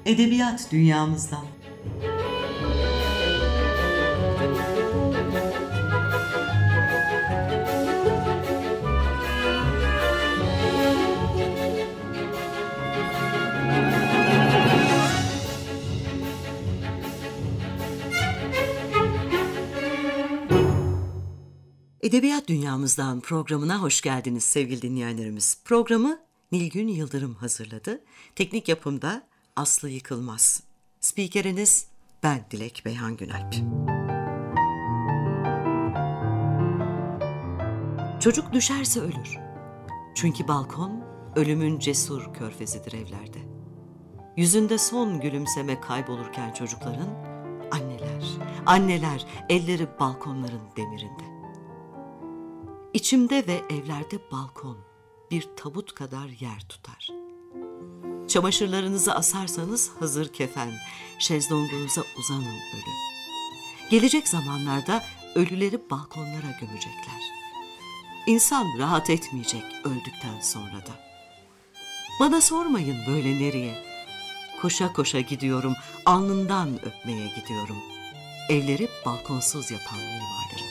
Edebiyat dünyamızdan. Edebiyat dünyamızdan programına hoş geldiniz sevgili dinleyenlerimiz. Programı Nilgün Yıldırım hazırladı. Teknik yapımda Aslı Yıkılmaz. Spikeriniz ben Dilek Beyhan Günalp. Çocuk düşerse ölür. Çünkü balkon ölümün cesur körfezidir evlerde. Yüzünde son gülümseme kaybolurken çocukların anneler elleri balkonların demirinde. İçimde ve evlerde balkon bir tabut kadar yer tutar. Çamaşırlarınızı asarsanız hazır kefen, şezlongunuza uzanın ölü. Gelecek zamanlarda ölüleri balkonlara gömecekler. İnsan rahat etmeyecek öldükten sonra da. Bana sormayın böyle nereye. Koşa koşa gidiyorum, alnından öpmeye gidiyorum. Evleri balkonsuz yapan mimarları.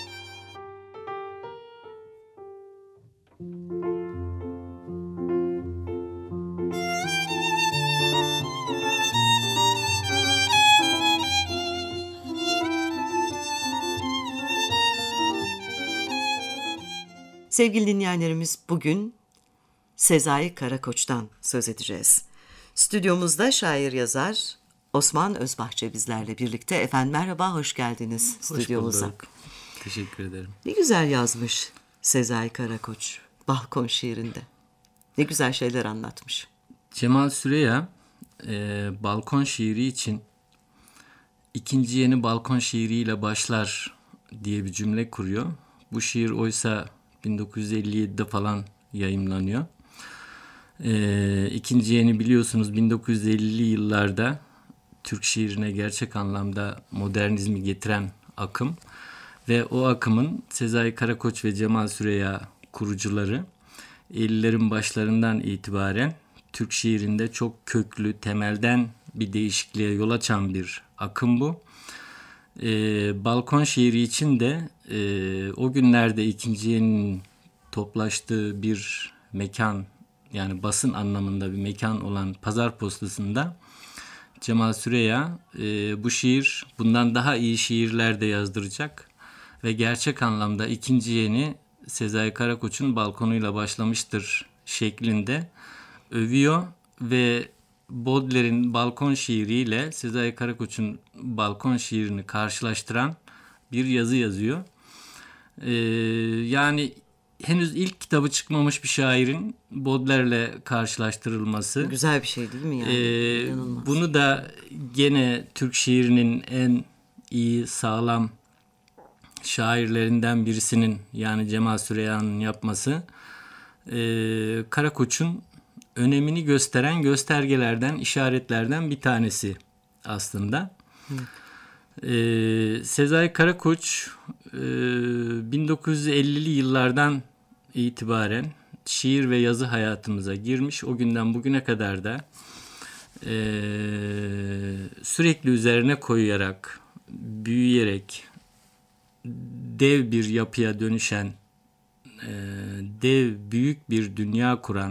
Sevgili dinleyenlerimiz, bugün Sezai Karakoç'tan söz edeceğiz. Stüdyomuzda şair yazar Osman Özbahçe bizlerle birlikte. Efendim merhaba, hoş geldiniz stüdyomuza. Hoş bulduk. Teşekkür ederim. Ne güzel yazmış Sezai Karakoç balkon şiirinde. Ne güzel şeyler anlatmış. Cemal Süreya balkon şiiri için ikinci yeni balkon şiiriyle başlar diye bir cümle kuruyor. Bu şiir oysa 1957'de falan yayımlanıyor. İkinci yeni biliyorsunuz 1950'li yıllarda Türk şiirine gerçek anlamda modernizmi getiren akım ve o akımın Sezai Karakoç ve Cemal Süreya kurucuları 50'lerin başlarından itibaren Türk şiirinde çok köklü, temelden bir değişikliğe yol açan bir akım bu. Balkon şiiri için de o günlerde ikinci yeninin toplaştığı bir mekan, yani basın anlamında bir mekan olan Pazar Postası'nda Cemal Süreya bu şiir bundan daha iyi şiirler de yazdıracak ve gerçek anlamda ikinci yeni Sezai Karakoç'un balkonuyla başlamıştır şeklinde övüyor ve Baudelaire'in balkon şiiriyle Sezai Karakoç'un balkon şiirini karşılaştıran bir yazı yazıyor. Yani henüz ilk kitabı çıkmamış bir şairin Baudelaire'le karşılaştırılması. Güzel bir şey değil mi yani? Bunu da gene Türk şiirinin en iyi, sağlam şairlerinden birisinin, yani Cemal Süreya'nın yapması Karakoç'un önemini gösteren göstergelerden, işaretlerden bir tanesi aslında. Sezai Karakoç 1950'li yıllardan itibaren şiir ve yazı hayatımıza girmiş. O günden bugüne kadar da sürekli üzerine koyarak, büyüyerek dev bir yapıya dönüşen, büyük bir dünya kuran,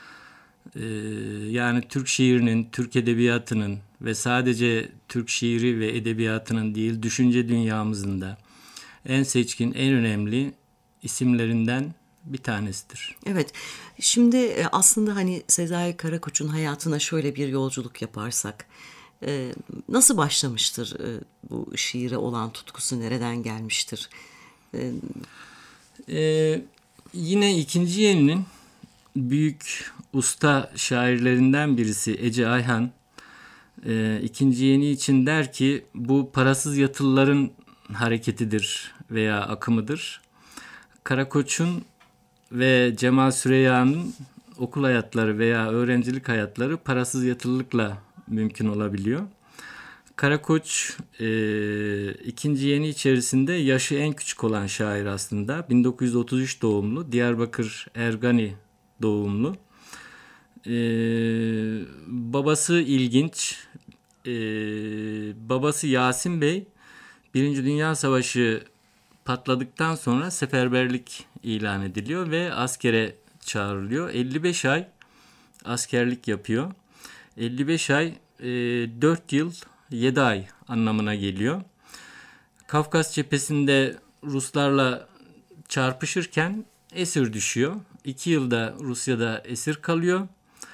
yani Türk şiirinin, Türk edebiyatının ve sadece Türk şiiri ve edebiyatının değil, düşünce dünyamızın da en seçkin, en önemli isimlerinden bir tanesidir. Evet, şimdi aslında hani Sezai Karakoç'un hayatına şöyle bir yolculuk yaparsak, nasıl başlamıştır bu şiire olan tutkusu, nereden gelmiştir? Yine ikinci yeninin büyük usta şairlerinden birisi Ece Ayhan ikinci yeni için der ki bu parasız yatılıların hareketidir veya akımıdır. Karakoç'un ve Cemal Süreya'nın okul hayatları veya öğrencilik hayatları parasız yatılılıkla mümkün olabiliyor. Karakoç ikinci yeni içerisinde yaşı en küçük olan şair aslında. 1933 doğumlu, Diyarbakır Ergani doğumlu. Babası ilginç. babası Yasin Bey Birinci Dünya Savaşı patladıktan sonra seferberlik ilan ediliyor ve askere çağrılıyor. 55 ay askerlik yapıyor. 55 ay 4 yıl 7 ay anlamına geliyor. Kafkas cephesinde Ruslarla çarpışırken esir düşüyor. 2 yılda Rusya'da esir kalıyor.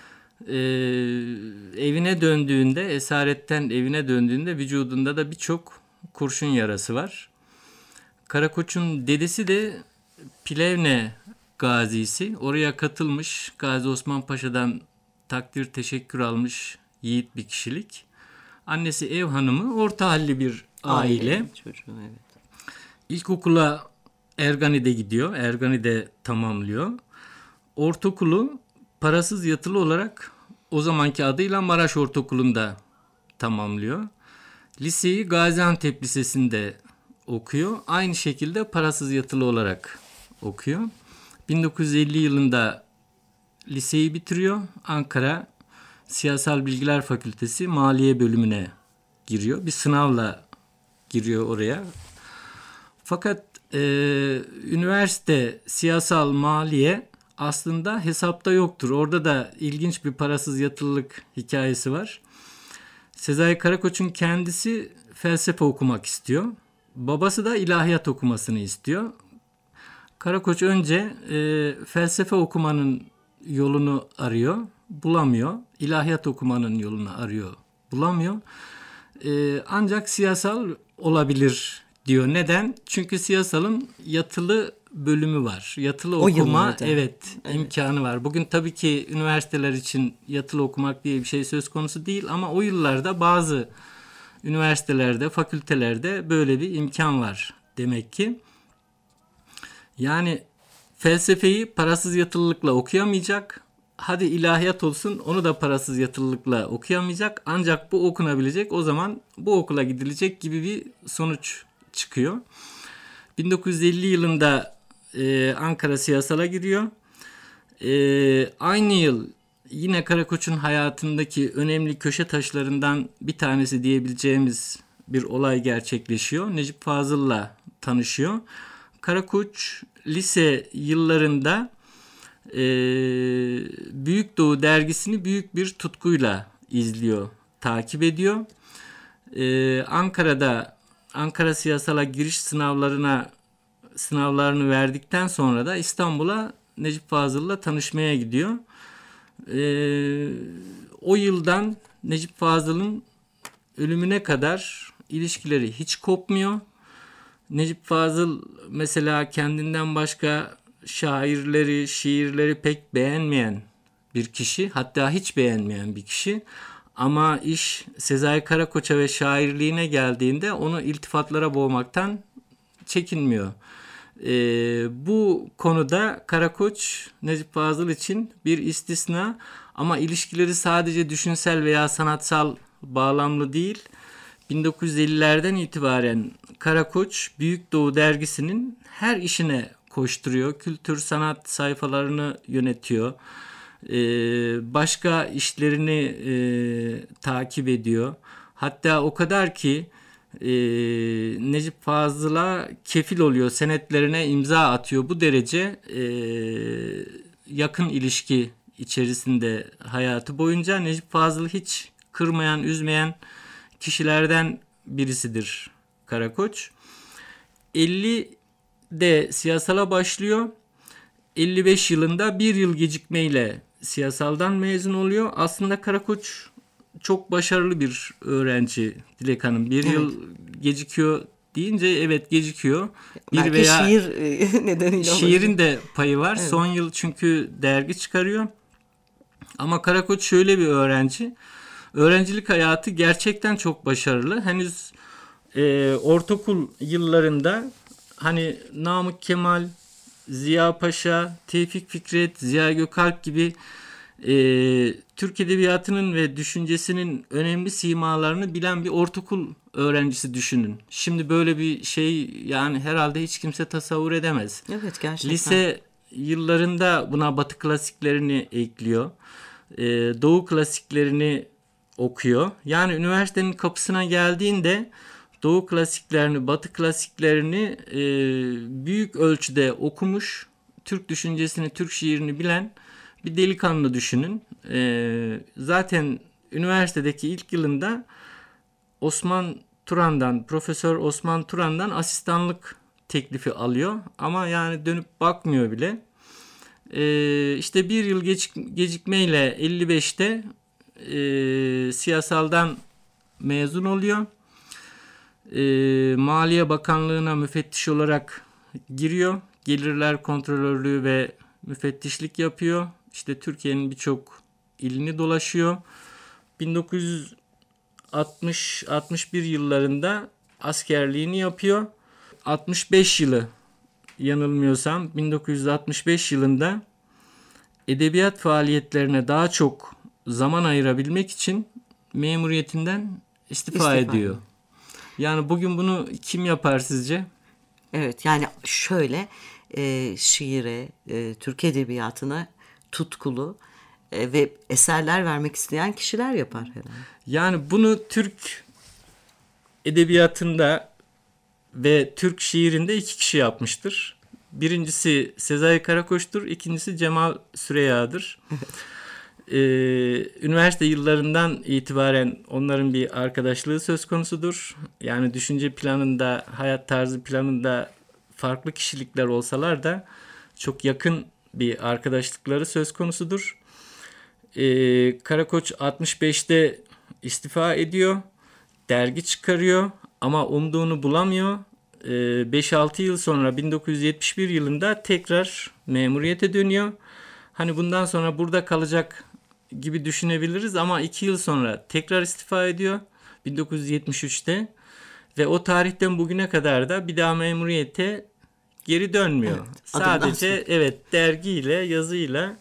Evine döndüğünde, esaretten evine döndüğünde vücudunda da birçok kurşun yarası var. Karakoç'un dedesi de Plevne gazisi. Oraya katılmış, Gazi Osman Paşa'dan takdir teşekkür almış yiğit bir kişilik. Annesi ev hanımı, orta halli bir aile. Çocuğu, evet. İlkokula Ergani'de gidiyor. Ergani'de tamamlıyor. Ortaokulu parasız yatılı olarak o zamanki adıyla Maraş Ortaokulu'nda tamamlıyor. Liseyi Gaziantep Lisesi'nde okuyor. Aynı şekilde parasız yatılı olarak okuyor. 1950 yılında liseyi bitiriyor. Ankara Siyasal Bilgiler Fakültesi Maliye bölümüne giriyor. Bir sınavla giriyor oraya. Fakat üniversite siyasal maliye aslında hesapta yoktur. Orada da ilginç bir parasız yatılılık hikayesi var. Sezai Karakoç'un kendisi felsefe okumak istiyor. Babası da ilahiyat okumasını istiyor. Karakoç önce felsefe okumanın yolunu arıyor, bulamıyor. İlahiyat okumanın yolunu arıyor, bulamıyor. Ancak siyasal olabilir diyor. Neden? Çünkü siyasalın yatılı bölümü var. Yatılı okuma evet, imkanı var. Bugün tabii ki üniversiteler için yatılı okumak diye bir şey söz konusu değil ama o yıllarda bazı üniversitelerde, fakültelerde böyle bir imkan var demek ki. Yani felsefeyi parasız yatılılıkla okuyamayacak. Hadi ilahiyat olsun, onu da parasız yatılılıkla okuyamayacak. Ancak bu okunabilecek, o zaman bu okula gidilecek gibi bir sonuç çıkıyor. 1950 yılında Ankara Siyasal'a giriyor. Aynı yıl yine Karakoç'un hayatındaki önemli köşe taşlarından bir tanesi diyebileceğimiz bir olay gerçekleşiyor. Necip Fazıl'la tanışıyor. Karakoç lise yıllarında Büyük Doğu dergisini büyük bir tutkuyla izliyor, takip ediyor. Ankara Siyasal'a giriş sınavlarını verdikten sonra da İstanbul'a Necip Fazıl'la tanışmaya gidiyor. O yıldan Necip Fazıl'ın ölümüne kadar ilişkileri hiç kopmuyor. Necip Fazıl mesela kendinden başka şiirleri pek beğenmeyen bir kişi, hatta hiç beğenmeyen bir kişi. Ama iş Sezai Karakoç'a ve şairliğine geldiğinde onu iltifatlara boğmaktan çekinmiyor. Bu konuda Karakoç Necip Fazıl için bir istisna ama ilişkileri sadece düşünsel veya sanatsal bağlamlı değil. 1950'lerden itibaren Karakoç Büyük Doğu dergisinin her işine koşturuyor. Kültür, sanat sayfalarını yönetiyor. Başka işlerini takip ediyor. Hatta o kadar ki Necip Fazıl'a kefil oluyor, senetlerine imza atıyor. Bu derece yakın ilişki içerisinde hayatı boyunca Necip Fazıl'ı hiç kırmayan, üzmeyen kişilerden birisidir Karakoç. 50'de siyasala başlıyor. 55 yılında bir yıl gecikmeyle siyasaldan mezun oluyor. Aslında Karakoç çok başarılı bir öğrenci Dilek Hanım. Bir yıl gecikiyor deyince evet gecikiyor. Belki veya şiir nedeniyle şiirin de payı var. Evet. Son yıl çünkü dergi çıkarıyor. Ama Karakoç şöyle bir öğrenci. Öğrencilik hayatı gerçekten çok başarılı. Henüz ortaokul yıllarında hani Namık Kemal, Ziya Paşa, Tevfik Fikret, Ziya Gökalp gibi Türk edebiyatının ve düşüncesinin önemli simalarını bilen bir ortaokul öğrencisi düşünün. Şimdi böyle bir şey yani herhalde hiç kimse tasavvur edemez. Evet, gerçekten. Lise yıllarında buna Batı klasiklerini ekliyor. Doğu klasiklerini okuyor. Yani üniversitenin kapısına geldiğinde Doğu klasiklerini, Batı klasiklerini büyük ölçüde okumuş, Türk düşüncesini, Türk şiirini bilen bir delikanlı düşünün. Zaten üniversitedeki ilk yılında Profesör Osman Turan'dan asistanlık teklifi alıyor. Ama yani dönüp bakmıyor bile. İşte bir yıl gecikmeyle 55'te siyasaldan mezun oluyor. Maliye Bakanlığı'na müfettiş olarak giriyor. Gelirler kontrolörlüğü ve müfettişlik yapıyor. İşte Türkiye'nin birçok ilini dolaşıyor. 1960-61 yıllarında askerliğini yapıyor. 65 yılı, yanılmıyorsam 1965 yılında edebiyat faaliyetlerine daha çok zaman ayırabilmek için memuriyetinden istifa ediyor. Yani bugün bunu kim yapar sizce? Evet, yani şöyle şiire, Türk edebiyatına tutkulu ve eserler vermek isteyen kişiler yapar herhalde. Yani bunu Türk edebiyatında ve Türk şiirinde 2 kişi yapmıştır. Birincisi Sezai Karakoç'tur, ikincisi Cemal Süreyya'dır. Üniversite yıllarından itibaren onların bir arkadaşlığı söz konusudur. Yani düşünce planında, hayat tarzı planında farklı kişilikler olsalar da çok yakın bir arkadaşlıkları söz konusudur. Karakoç 65'te istifa ediyor, dergi çıkarıyor ama umduğunu bulamıyor. 5-6 yıl sonra 1971 yılında tekrar memuriyete dönüyor. Hani bundan sonra burada kalacak gibi düşünebiliriz ama 2 yıl sonra tekrar istifa ediyor 1973'te ve o tarihten bugüne kadar da bir daha memuriyete geri dönmüyor. Evet, sadece dergiyle, yazıyla,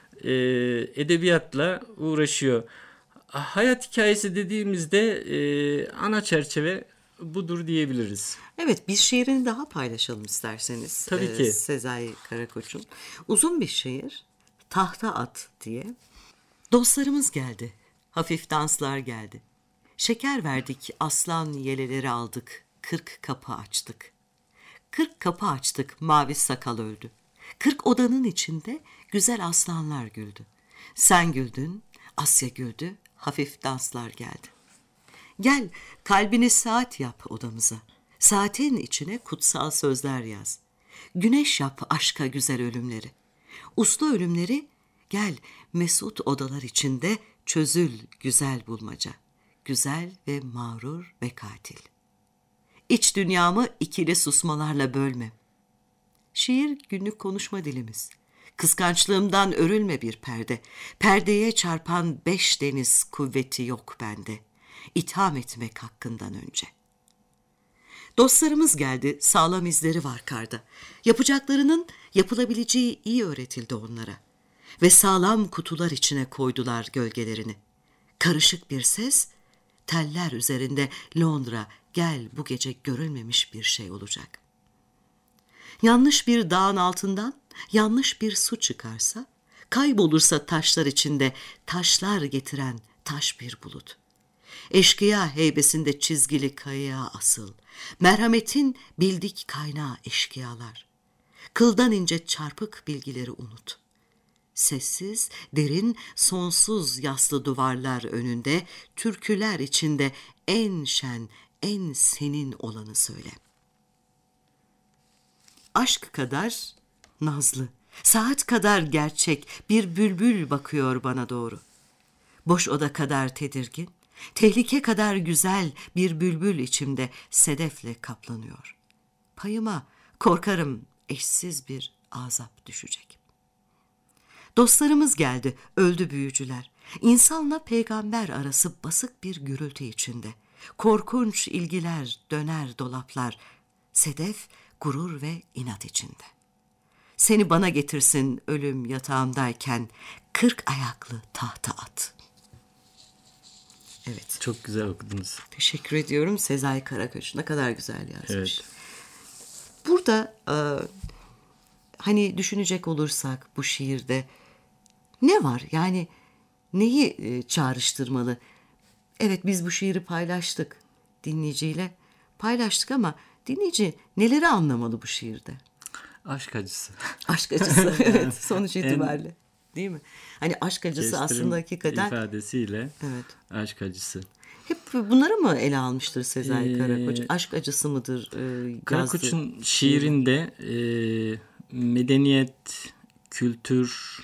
edebiyatla uğraşıyor. Hayat hikayesi dediğimizde ana çerçeve budur diyebiliriz. Evet, bir şiirini daha paylaşalım isterseniz. Tabii ki. Sezai Karakoç'un. Uzun bir şiir, Tahta At diye. Dostlarımız geldi, hafif danslar geldi. Şeker verdik, aslan yeleleri aldık, 40 kapı açtık. 40 kapı açtık, mavi sakal öldü. 40 odanın içinde güzel aslanlar güldü. Sen güldün, Asya güldü, hafif danslar geldi. Gel, kalbini saat yap odamıza. Saatin içine kutsal sözler yaz. Güneş yap aşka güzel ölümleri. Uslu ölümleri gel mesut odalar içinde çözül güzel bulmaca. Güzel ve mağrur ve katil. İç dünyamı ikili susmalarla bölme. Şiir günlük konuşma dilimiz. Kıskançlığımdan örülme bir perde. Perdeye çarpan 5 deniz kuvveti yok bende. İtham etmek hakkından önce. Dostlarımız geldi, sağlam izleri var karda. Yapacaklarının yapılabileceği iyi öğretildi onlara. Ve sağlam kutular içine koydular gölgelerini. Karışık bir ses, teller üzerinde Londra, gel bu gece görülmemiş bir şey olacak. Yanlış bir dağın altından yanlış bir su çıkarsa, kaybolursa taşlar içinde taşlar getiren taş bir bulut. Eşkıya heybesinde çizgili kayaya asıl, merhametin bildik kaynağı eşkıyalar. Kıldan ince çarpık bilgileri unut. Sessiz, derin, sonsuz yaslı duvarlar önünde, türküler içinde en şen, en senin olanı söyle. Aşk kadar nazlı, saat kadar gerçek bir bülbül bakıyor bana doğru. Boş oda kadar tedirgin, tehlike kadar güzel bir bülbül içimde sedefle kaplanıyor. Payıma korkarım eşsiz bir azap düşecek. Dostlarımız geldi, öldü büyücüler. İnsanla peygamber arası basık bir gürültü içinde. Korkunç ilgiler döner dolaplar. Sedef, gurur ve inat içinde. Seni bana getirsin ölüm yatağımdayken 40 ayaklı tahta at. Evet. Çok güzel okudunuz. Teşekkür ediyorum. Sezai Karakoç ne kadar güzel yazmış. Evet. Burada hani düşünecek olursak bu şiirde ne var? Yani neyi çağrıştırmalı? Evet, biz bu şiiri paylaştık dinleyiciyle. Paylaştık ama dinleyici neleri anlamalı bu şiirde? Aşk acısı. Aşk acısı, evet, sonuç itibariyle. Değil mi? Hani aşk acısı Kestirim aslında hakikaten... ifadesiyle Evet. aşk acısı. Hep bunları mı ele almıştır Sezai Karakoç? Aşk acısı mıdır Karakoç'un şiirinde medeniyet, kültür,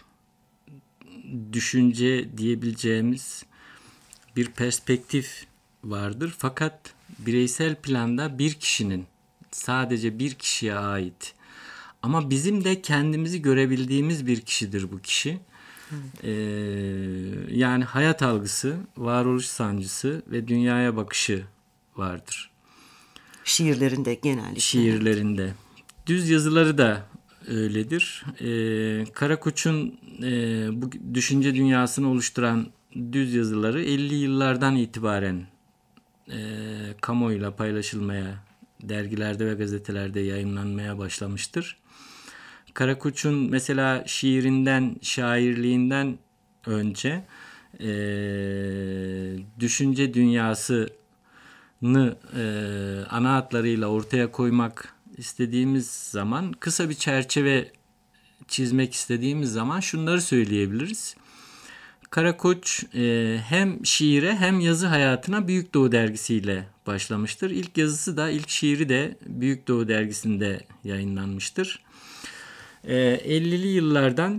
düşünce diyebileceğimiz bir perspektif vardır. Fakat bireysel planda bir kişinin, sadece bir kişiye ait. Ama bizim de kendimizi görebildiğimiz bir kişidir bu kişi. Yani hayat algısı, varoluş sancısı ve dünyaya bakışı vardır. Şiirlerinde genellikle. Şiirlerinde. Düz yazıları da öyledir. Karakoç'un bu düşünce dünyasını oluşturan düz yazıları 50 yıllardan itibaren kamuoyuyla paylaşılmaya, dergilerde ve gazetelerde yayınlanmaya başlamıştır. Karakoç'un mesela şiirinden, şairliğinden önce düşünce dünyasını ana hatlarıyla ortaya koymak istediğimiz zaman, kısa bir çerçeve çizmek istediğimiz zaman şunları söyleyebiliriz. Karakoç hem şiire hem yazı hayatına Büyük Doğu dergisiyle başlamıştır. İlk yazısı da, ilk şiiri de Büyük Doğu dergisinde yayınlanmıştır. 50'li yıllardan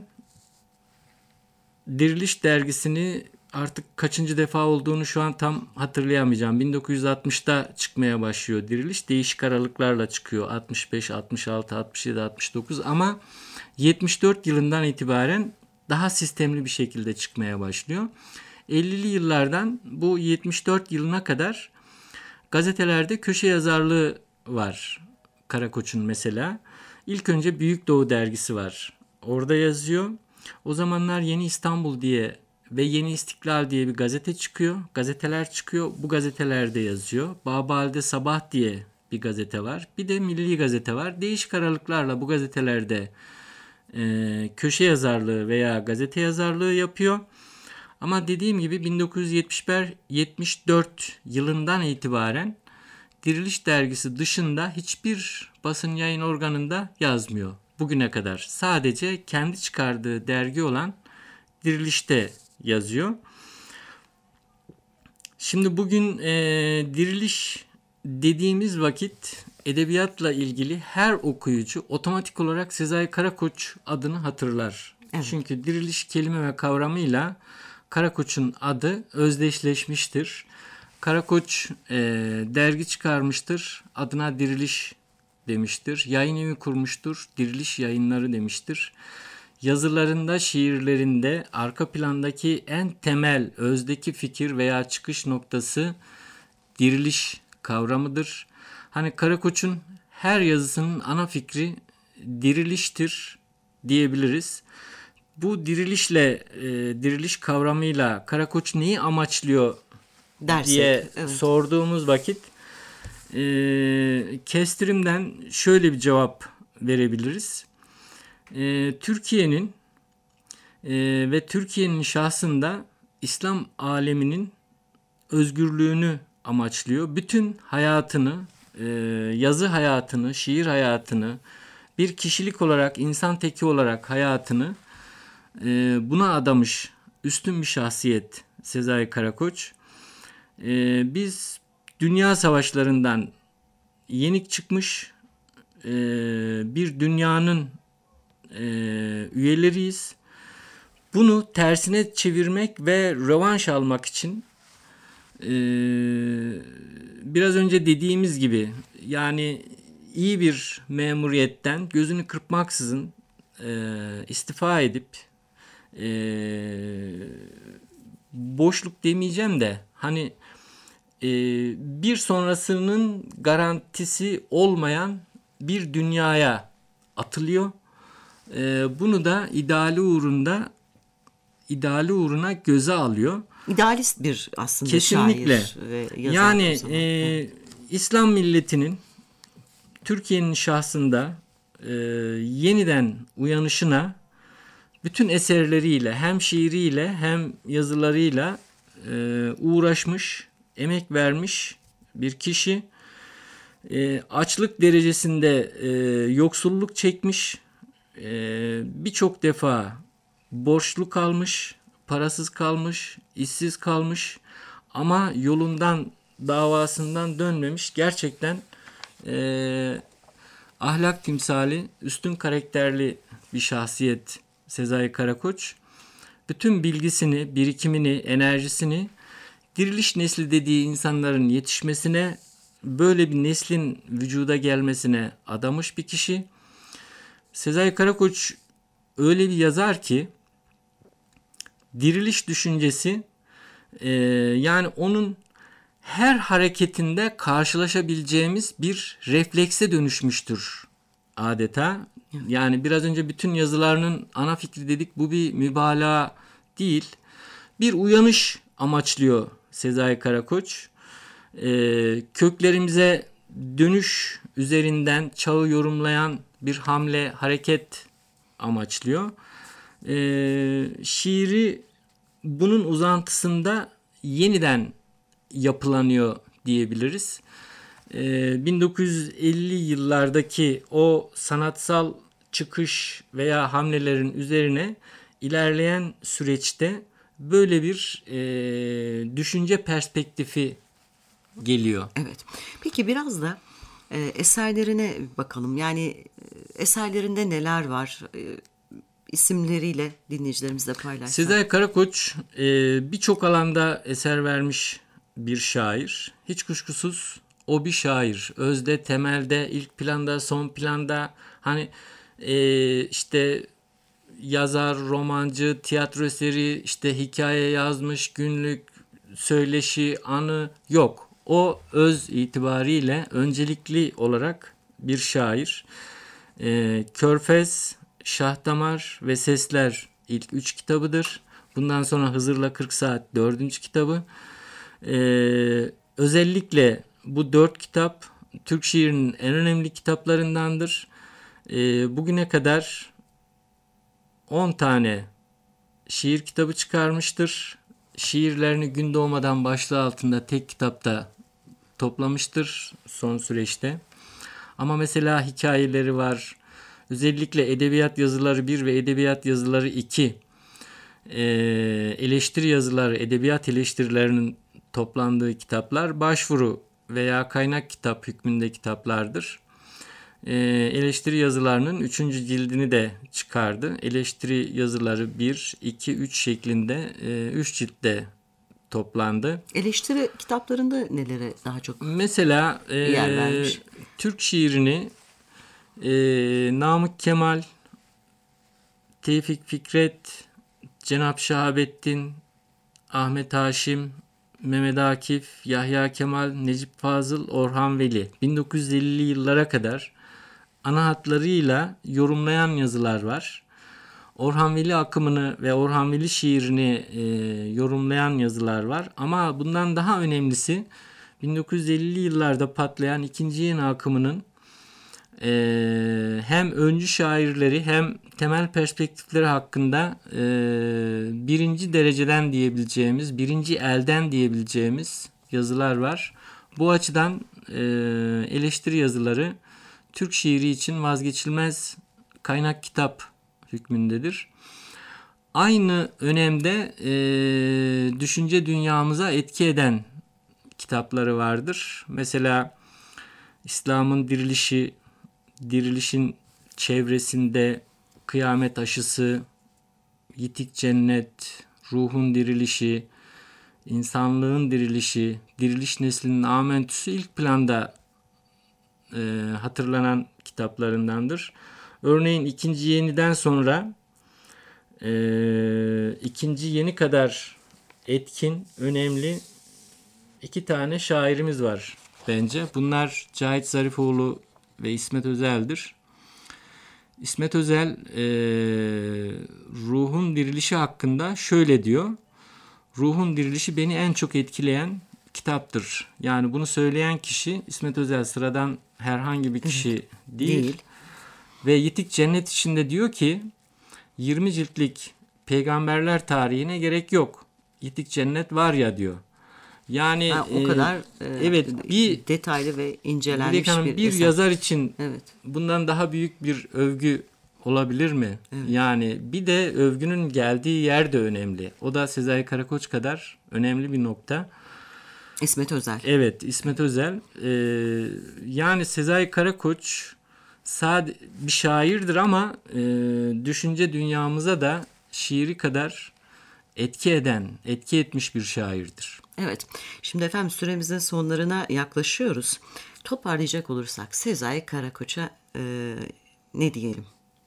Diriliş dergisini, artık kaçıncı defa olduğunu şu an tam hatırlayamayacağım. 1960'da çıkmaya başlıyor Diriliş. Değişik aralıklarla çıkıyor. 65, 66, 67, 69 ama 74 yılından itibaren daha sistemli bir şekilde çıkmaya başlıyor. 50'li yıllardan bu 74 yılına kadar gazetelerde köşe yazarlığı var Karakoç'un mesela. İlk önce Büyük Doğu dergisi var. Orada yazıyor. O zamanlar Yeni İstanbul diye ve Yeni İstiklal diye bir gazete çıkıyor. Gazeteler çıkıyor. Bu gazetelerde yazıyor. Babali'de Sabah diye bir gazete var. Bir de Milli Gazete var. Değişik aralıklarla bu gazetelerde köşe yazarlığı veya gazete yazarlığı yapıyor. Ama dediğim gibi 1974 yılından itibaren Diriliş dergisi dışında hiçbir basın yayın organında yazmıyor bugüne kadar. Sadece kendi çıkardığı dergi olan Diriliş'te yazıyor. Şimdi bugün Diriliş dediğimiz vakit edebiyatla ilgili her okuyucu otomatik olarak Sezai Karakoç adını hatırlar. Evet. Çünkü Diriliş kelime ve kavramıyla Karakoç'un adı özdeşleşmiştir. Karakoç dergi çıkarmıştır. Adına Diriliş demiştir. Yayın evi kurmuştur. Diriliş Yayınları demiştir. Yazılarında, şiirlerinde arka plandaki en temel özdeki fikir veya çıkış noktası diriliş kavramıdır. Hani Karakoç'un her yazısının ana fikri diriliştir diyebiliriz. Bu dirilişle, diriliş kavramıyla Karakoç neyi amaçlıyor diye sorduğumuz vakit kestirimden şöyle bir cevap verebiliriz. Türkiye'nin ve Türkiye'nin şahsında İslam aleminin özgürlüğünü amaçlıyor. Bütün hayatını, yazı hayatını, şiir hayatını, bir kişilik olarak, insan teki olarak hayatını buna adamış üstün bir şahsiyet Sezai Karakoç. Biz dünya savaşlarından yenik çıkmış bir dünyanın üyeleriyiz. Bunu tersine çevirmek ve rövanş almak için biraz önce dediğimiz gibi, yani iyi bir memuriyetten gözünü kırpmaksızın istifa edip boşluk demeyeceğim de hani bir sonrasının garantisi olmayan bir dünyaya atılıyor. Bunu da ideali uğruna göze alıyor. İdealist bir aslında kesinlikle şair ve yazar. Yani İslam milletinin Türkiye'nin şahsında yeniden uyanışına bütün eserleriyle, hem şiiriyle hem yazılarıyla uğraşmış, emek vermiş bir kişi. Açlık derecesinde yoksulluk çekmiş, birçok defa borçlu kalmış, parasız kalmış, işsiz kalmış ama yolundan, davasından dönmemiş. Gerçekten ahlak timsali, üstün karakterli bir şahsiyet Sezai Karakoç. Bütün bilgisini, birikimini, enerjisini diriliş nesli dediği insanların yetişmesine, böyle bir neslin vücuda gelmesine adamış bir kişi. Sezai Karakoç öyle bir yazar ki diriliş düşüncesi yani onun her hareketinde karşılaşabileceğimiz bir reflekse dönüşmüştür adeta. Yani biraz önce bütün yazılarının ana fikri dedik, bu bir mübalağa değil. Bir uyanış amaçlıyor Sezai Karakoç. Köklerimize dönüş üzerinden çağı yorumlayan bir hamle, hareket amaçlıyor. Şiiri bunun uzantısında yeniden yapılanıyor diyebiliriz. 1950 yıllardaki o sanatsal çıkış veya hamlelerin üzerine ilerleyen süreçte böyle bir düşünce perspektifi geliyor. Evet. Peki biraz da eserlerine bakalım. Yani eserlerinde neler var? İsimleriyle dinleyicilerimizle paylaşsak. Sezai Karakoç birçok alanda eser vermiş bir şair. Hiç kuşkusuz o bir şair. Özde, temelde, ilk planda, son planda, hani işte yazar, romancı, tiyatro eseri, işte hikaye yazmış, günlük, söyleşi, anı yok. O öz itibariyle öncelikli olarak bir şair. Körfez, Şahdamar ve Sesler ilk 3 kitabıdır. Bundan sonra Hızır'la 40 Saat 4. kitabı. Özellikle bu 4 kitap Türk şiirinin en önemli kitaplarındandır. Bugüne kadar 10 tane şiir kitabı çıkarmıştır. Şiirlerini gün doğmadan başlığı altında tek kitapta toplamıştır son süreçte. Ama mesela hikayeleri var. Özellikle Edebiyat Yazıları 1 ve Edebiyat Yazıları 2 eleştiri yazıları, edebiyat eleştirilerinin toplandığı kitaplar başvuru veya kaynak kitap hükmünde kitaplardır. Eleştiri yazılarının 3. cildini de çıkardı. Eleştiri yazıları 1, 2, 3 şeklinde 3 ciltte toplandı. Eleştiri kitaplarında nelere daha çok mesela yer vermiş? Türk şiirini Namık Kemal, Tevfik Fikret, Cenab Şahabettin, Ahmet Haşim, Mehmet Akif, Yahya Kemal, Necip Fazıl, Orhan Veli 1950'li yıllara kadar ana hatlarıyla yorumlayan yazılar var. Orhan Veli akımını ve Orhan Veli şiirini yorumlayan yazılar var. Ama bundan daha önemlisi 1950'li yıllarda patlayan ikinci yeni akımının hem öncü şairleri hem temel perspektifleri hakkında birinci dereceden diyebileceğimiz, birinci elden diyebileceğimiz yazılar var. Bu açıdan eleştiri yazıları Türk şiiri için vazgeçilmez kaynak kitap hükmündedir. Aynı önemde düşünce dünyamıza etki eden kitapları vardır. Mesela İslam'ın dirilişi, dirilişin çevresinde kıyamet aşısı, yitik cennet, ruhun dirilişi, insanlığın dirilişi, diriliş neslinin amentüsü ilk planda hatırlanan kitaplarındandır. Örneğin ikinci yeniden sonra ikinci yeni kadar etkin, önemli 2 tane şairimiz var bence. Bunlar Cahit Zarifoğlu ve İsmet Özel'dir. İsmet Özel ruhun dirilişi hakkında şöyle diyor. Ruhun dirilişi beni en çok etkileyen kitaptır. Yani bunu söyleyen kişi İsmet Özel, sıradan herhangi bir kişi değil. Ve Yitik Cennet içinde diyor ki 20 ciltlik peygamberler tarihine gerek yok. yitik cennet var ya diyor. Yani o kadar evet, bir detaylı ve incelenmiş Dilek Hanım, bir eser. yazar için Evet. bundan daha büyük bir övgü olabilir mi? Evet. Yani bir de övgünün geldiği yer de önemli. O da Sezai Karakoç kadar önemli bir nokta. İsmet Özel. Evet, İsmet Özel. Yani Sezai Karakoç bir şairdir ama düşünce dünyamıza da şiiri kadar etki etmiş bir şairdir. Evet. Şimdi efendim süremizin sonlarına yaklaşıyoruz. Toparlayacak olursak Sezai Karakoç'a ne diyelim?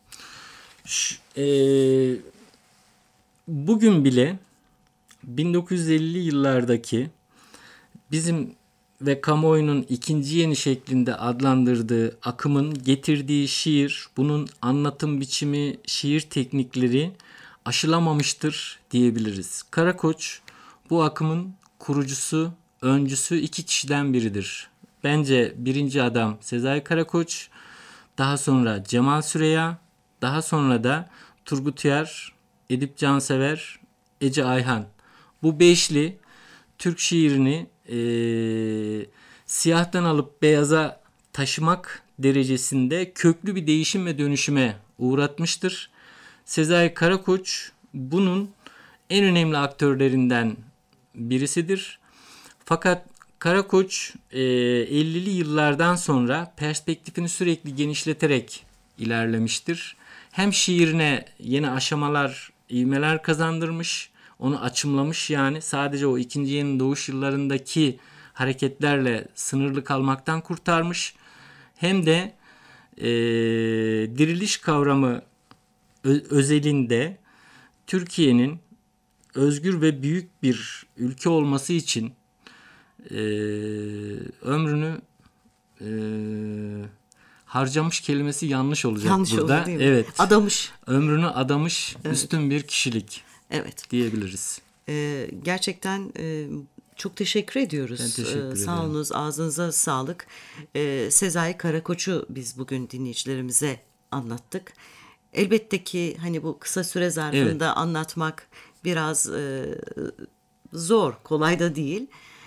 Bugün bile 1950'li yıllardaki bizim ve kamuoyunun ikinci yeni şeklinde adlandırdığı akımın getirdiği şiir, bunun anlatım biçimi, şiir teknikleri aşılamamıştır diyebiliriz. Karakoç bu akımın kurucusu, öncüsü, iki kişiden biridir. Bence birinci adam Sezai Karakoç, daha sonra Cemal Süreya, daha sonra da Turgut Uyar, Edip Cansever, Ece Ayhan. Bu beşli Türk şiirini siyahtan alıp beyaza taşımak derecesinde köklü bir değişim ve dönüşüme uğratmıştır. Sezai Karakoç bunun en önemli aktörlerinden birisidir. Fakat Karakoç 50'li yıllardan sonra perspektifini sürekli genişleterek ilerlemiştir. Hem şiirine yeni aşamalar, ivmeler kazandırmış, onu açımlamış, yani sadece o ikinci yeni doğuş yıllarındaki hareketlerle sınırlı kalmaktan kurtarmış. Hem de diriliş kavramı özelinde Türkiye'nin özgür ve büyük bir ülke olması için ömrünü harcamış kelimesi yanlış olacak Yanlış burada. olur, değil mi? Evet. Adamış. Ömrünü adamış, Evet. üstün bir kişilik. Evet. Diyebiliriz. Gerçekten çok teşekkür ediyoruz. Ben teşekkür ederim. Sağ olunuz, ağzınıza sağlık. Sezai Karakoç'u biz bugün dinleyicilerimize anlattık. Elbette ki hani bu kısa süre zarfında anlatmak biraz zor, kolay da değil.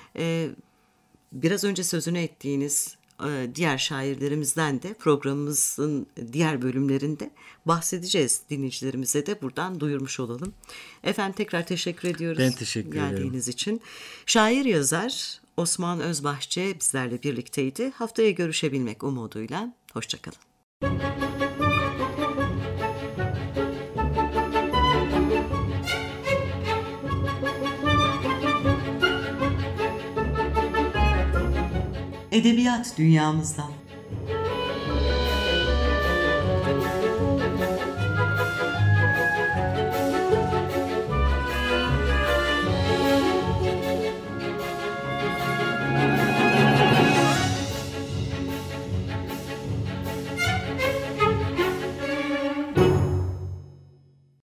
Biraz önce sözünü ettiğiniz diğer şairlerimizden de programımızın diğer bölümlerinde bahsedeceğiz. Dinleyicilerimize de buradan duyurmuş olalım. Efendim tekrar teşekkür ediyoruz. Ben teşekkür ederim. Geldiğiniz için. Şair yazar Osman Özbahçe bizlerle birlikteydi. Haftaya görüşebilmek umuduyla. Hoşçakalın. Edebiyat dünyamızdan.